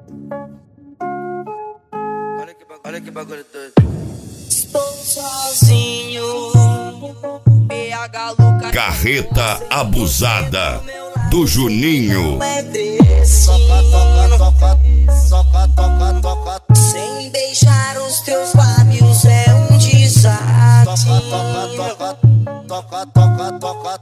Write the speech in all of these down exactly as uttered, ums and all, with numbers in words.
Olha que bagulho, olha que bagulho doido. Estou sozinho. B H Lucas. Carreta Abusada do Juninho. Soca, toca, toca, soca, toca, toca. Sem beijar os teus lábios é um desastre. Toca, toca, toca, toca, toca.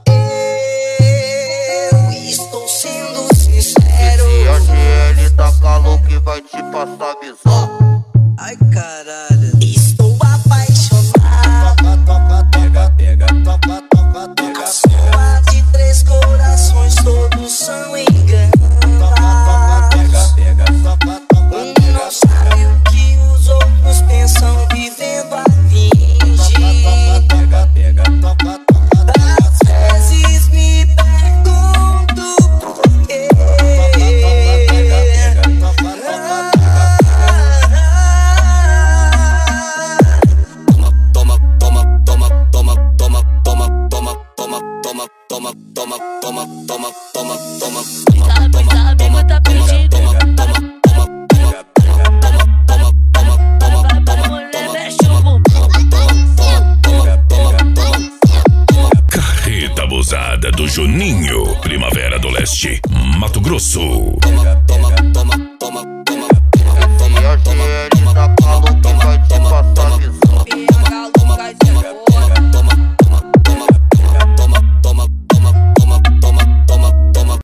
Eu estou sendo sincero. Se a G L tá calor que vai te passar visão. Ai caralho. Estou apaixonado. Toca, toca, pega, pega, toca, toca, toca. A sua de três corações todos são enganados. Toca, toca, pega, pega, toca, toca. Um não sabe o que os outros pensam vivendo a fingir. Toca, toca, pega, pega, toca, toca. Às vezes me pergunto por quê. Toma, toma, toma, toma, toma, toma, toma, toma, toma, tá pedindo. Toma, toma, toma, toma, toma, toma, toma, toma, toma, toma, toma. Carreta Abusada do Juninho. Primavera do Leste, Mato Grosso.